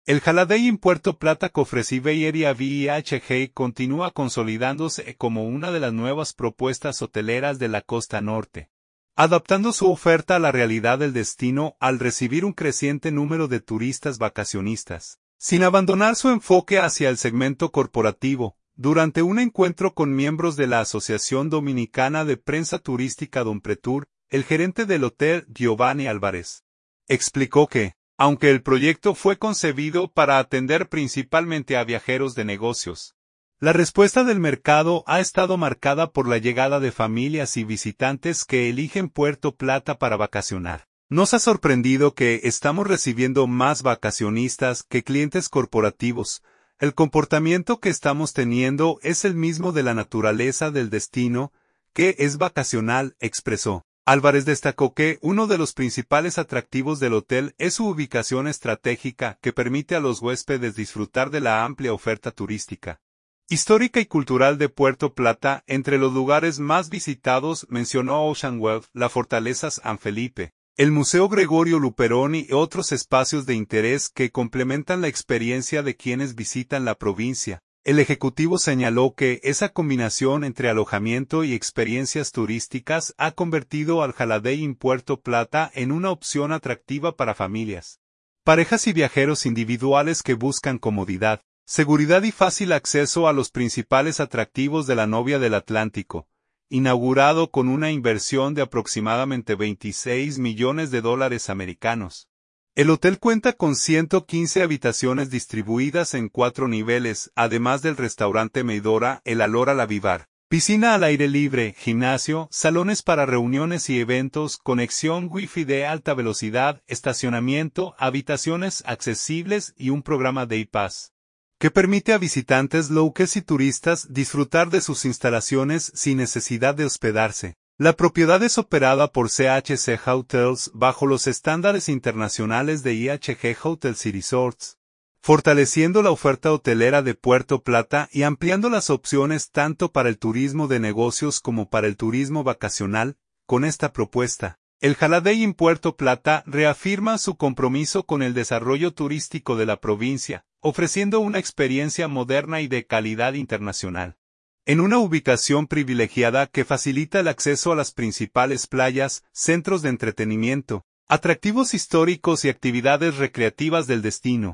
El Holiday Inn Puerto Plata Cofrecibe Area VIHG continúa consolidándose como una de las nuevas propuestas hoteleras de la costa norte, adaptando su oferta a la realidad del destino al recibir un creciente número de turistas vacacionistas, sin abandonar su enfoque hacia el segmento corporativo. Durante un encuentro con miembros de la Asociación Dominicana de Prensa Turística Dompretur, el gerente del hotel, Giovanni Álvarez, explicó que, aunque el proyecto fue concebido para atender principalmente a viajeros de negocios, la respuesta del mercado ha estado marcada por la llegada de familias y visitantes que eligen Puerto Plata para vacacionar. Nos ha sorprendido que estamos recibiendo más vacacionistas que clientes corporativos. El comportamiento que estamos teniendo es el mismo de la naturaleza del destino, que es vacacional, expresó. Álvarez destacó que uno de los principales atractivos del hotel es su ubicación estratégica que permite a los huéspedes disfrutar de la amplia oferta turística, histórica y cultural de Puerto Plata. Entre los lugares más visitados mencionó Ocean World, la Fortaleza San Felipe, el Museo Gregorio Luperón y otros espacios de interés que complementan la experiencia de quienes visitan la provincia. El ejecutivo señaló que esa combinación entre alojamiento y experiencias turísticas ha convertido al Holiday Inn Puerto Plata en una opción atractiva para familias, parejas y viajeros individuales que buscan comodidad, seguridad y fácil acceso a los principales atractivos de la Novia del Atlántico, inaugurado con una inversión de aproximadamente $26 millones americanos. El hotel cuenta con 115 habitaciones distribuidas en 4 niveles, además del restaurante Meidora, el Alora La Vivar, piscina al aire libre, gimnasio, salones para reuniones y eventos, conexión Wi-Fi de alta velocidad, estacionamiento, habitaciones accesibles y un programa Day Pass, que permite a visitantes locales y turistas disfrutar de sus instalaciones sin necesidad de hospedarse. La propiedad es operada por CHC Hotels bajo los estándares internacionales de IHG Hotels y Resorts, fortaleciendo la oferta hotelera de Puerto Plata y ampliando las opciones tanto para el turismo de negocios como para el turismo vacacional. Con esta propuesta, el Holiday Inn Puerto Plata reafirma su compromiso con el desarrollo turístico de la provincia, ofreciendo una experiencia moderna y de calidad internacional, en una ubicación privilegiada que facilita el acceso a las principales playas, centros de entretenimiento, atractivos históricos y actividades recreativas del destino.